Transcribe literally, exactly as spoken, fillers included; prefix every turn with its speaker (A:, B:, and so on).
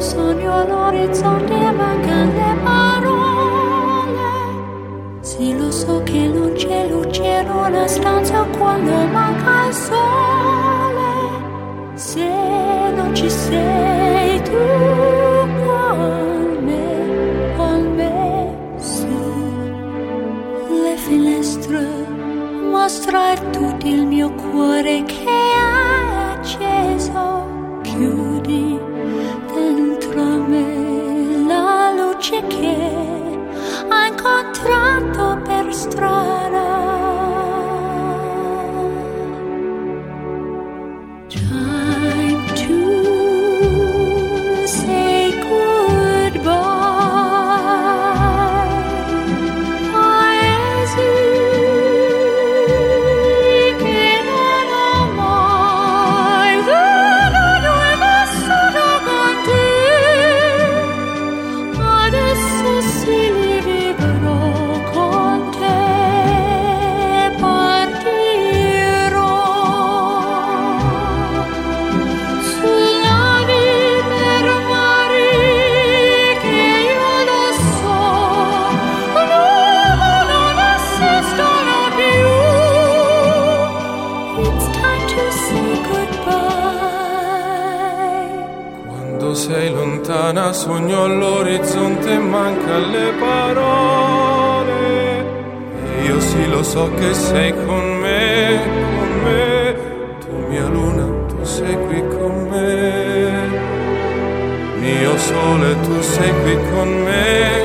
A: sogno all'orizzonte mancano le parole. Sì, lo so che non c'è luce in una stanza quando manca il sole. Se non ci sei tu con me, con me su le finestre, mostra tutto il mio cuore che è acceso. Chiudi dentro me la luce che ho incontrato per strada. Time to say goodbye. Paesi che non ho mai veduto e vissuto con te. Adesso sì li vivrò con te. Partirò sulla via per mari che io lo so non esistono più. It's time to say goodbye.
B: Quando sei lontana sogno all'orizzonte, manca le parole. E io sì lo so che sei con me, con me. Tu mia luna, tu sei qui con me. Mio sole, tu sei qui con me.